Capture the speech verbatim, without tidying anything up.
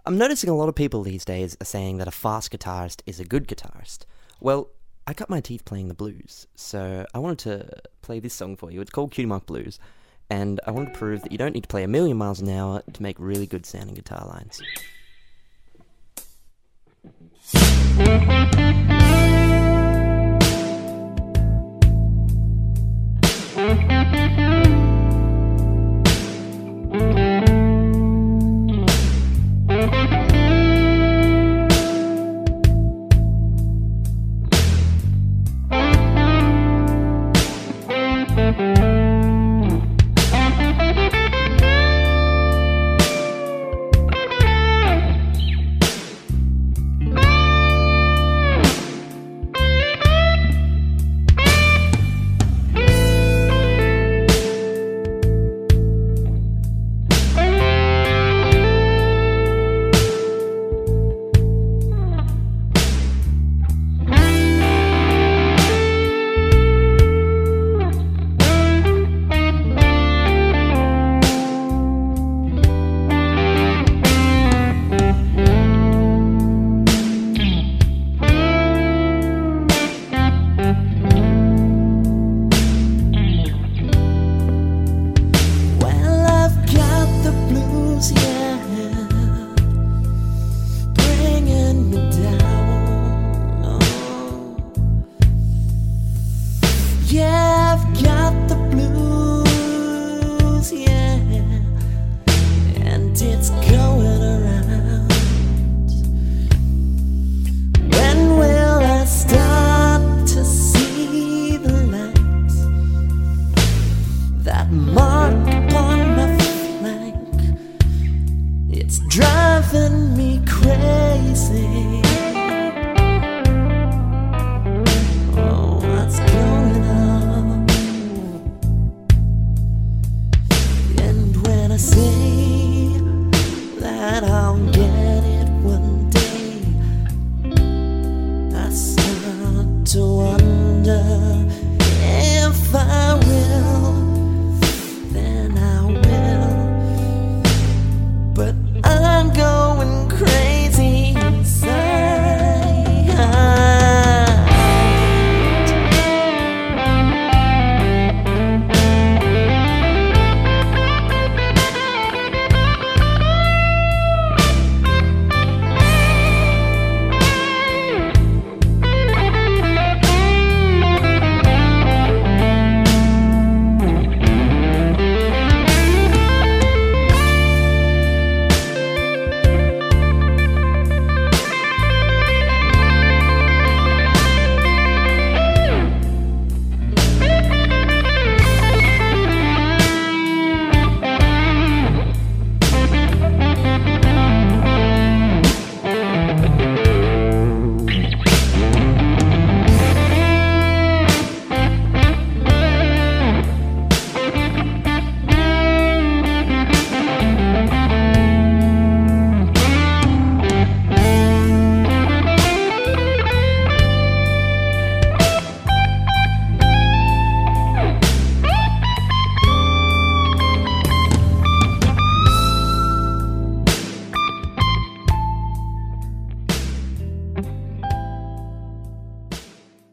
I'm noticing a lot of people these days are saying that a fast guitarist is a good guitarist. Well, I cut my teeth playing the blues, so I wanted to play this song for you. It's called Cutie Mark Blues, and I wanted to prove that you don't need to play a million miles an hour to make really good sounding guitar lines. Yeah, I've got the blues, yeah, and it's going around. When will I start to see the light? That mark upon my flank, it's driving me crazy.